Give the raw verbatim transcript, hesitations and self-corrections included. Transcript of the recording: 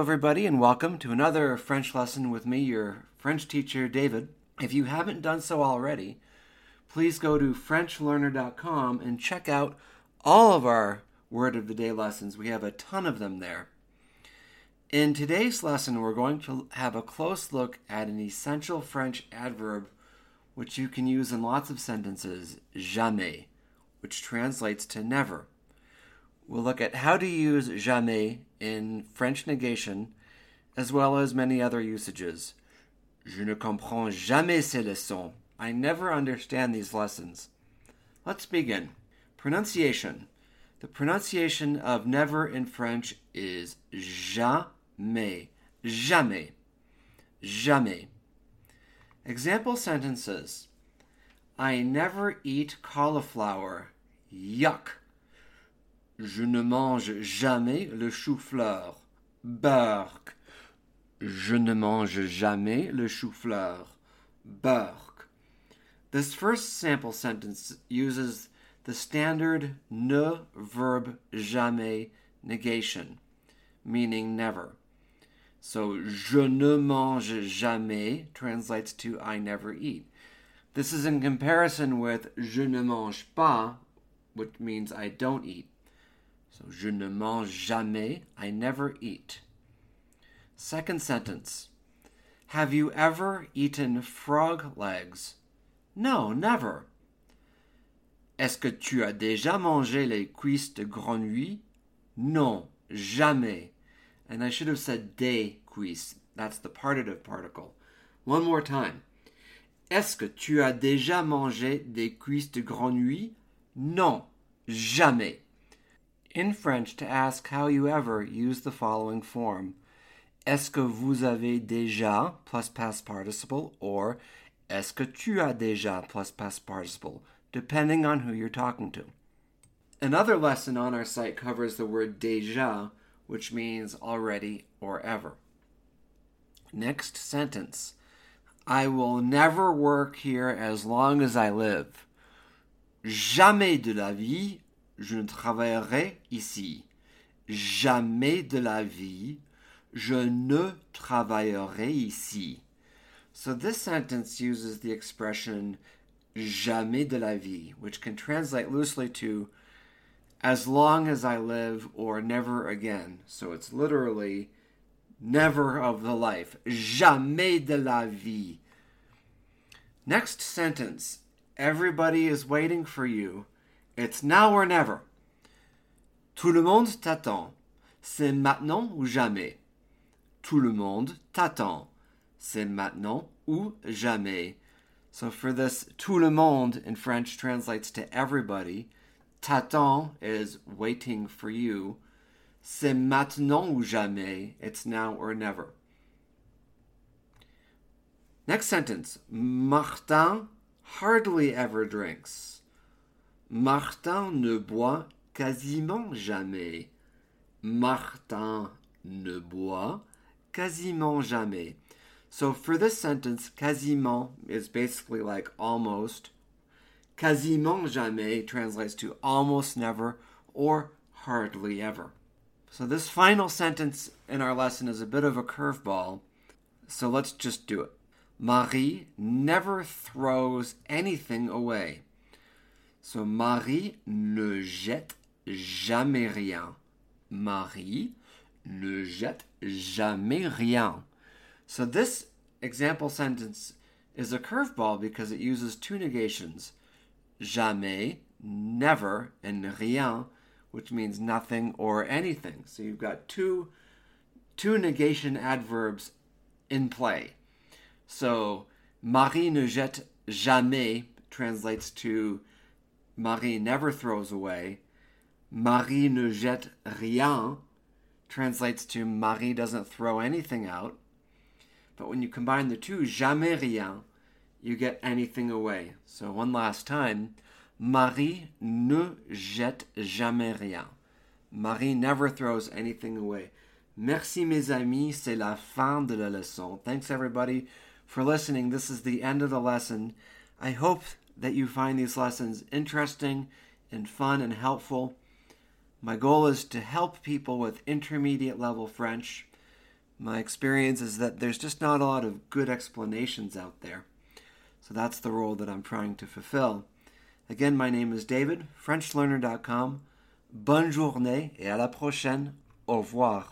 everybody, and welcome to another French lesson with me, your French teacher, David. If you haven't done so already, please go to French learner dot com and check out all of our Word of the Day lessons. We have a ton of them there. In today's lesson, we're going to have a close look at an essential French adverb which you can use in lots of sentences, jamais, which translates to never. We'll look at how to use jamais in French negation, as well as many other usages. Je ne comprends jamais ces leçons. I never understand these lessons. Let's begin. Pronunciation. The pronunciation of never in French is jamais. Jamais. Jamais. Example sentences. I never eat cauliflower. Yuck. Je ne mange jamais le chou-fleur. Burk. Je ne mange jamais le chou-fleur. Burk. This first sample sentence uses the standard ne verb jamais negation, meaning never. So, je ne mange jamais translates to I never eat. This is in comparison with je ne mange pas, which means I don't eat. So, je ne mange jamais, I never eat. Second sentence. Have you ever eaten frog legs? No, never. Est-ce que tu as déjà mangé les cuisses de grenouille? Non, jamais. And I should have said des cuisses. That's the partitive particle. One more time. Est-ce que tu as déjà mangé des cuisses de grenouille? Non, jamais. In French, to ask how you ever, use the following form. Est-ce que vous avez déjà plus past participle, or est-ce que tu as déjà plus past participle, depending on who you're talking to. Another lesson on our site covers the word déjà, which means already or ever. Next sentence. I will never work here as long as I live. Jamais de la vie, je ne travaillerai ici. Jamais de la vie, je ne travaillerai ici. So this sentence uses the expression jamais de la vie, which can translate loosely to as long as I live or never again. So it's literally never of the life. Jamais de la vie. Next sentence. Everybody is waiting for you. It's now or never. Tout le monde t'attend. C'est maintenant ou jamais. Tout le monde t'attend. C'est maintenant ou jamais. So for this, tout le monde in French translates to everybody. T'attend is waiting for you. C'est maintenant ou jamais. It's now or never. Next sentence. Martin hardly ever drinks. Martin ne boit quasiment jamais. Martin ne boit quasiment jamais. So for this sentence, quasiment is basically like almost. Quasiment jamais translates to almost never or hardly ever. So this final sentence in our lesson is a bit of a curveball. So let's just do it. Marie never throws anything away. So Marie ne jette jamais rien. Marie ne jette jamais rien. So this example sentence is a curveball because it uses two negations. Jamais, never, and rien, which means nothing or anything. So you've got two, two negation adverbs in play. So Marie ne jette jamais translates to Marie never throws away. Marie ne jette rien translates to Marie doesn't throw anything out. But when you combine the two, jamais rien, you get anything away. So one last time, Marie ne jette jamais rien. Marie never throws anything away. Merci mes amis, c'est la fin de la leçon. Thanks everybody for listening. This is the end of the lesson. I hope that you find these lessons interesting and fun and helpful. My goal is to help people with intermediate level French My experience is that there's just not a lot of good explanations out there. So that's the role that I'm trying to fulfill. Again, my name is David, French learner dot com. Bonne journée et à la prochaine. Au revoir.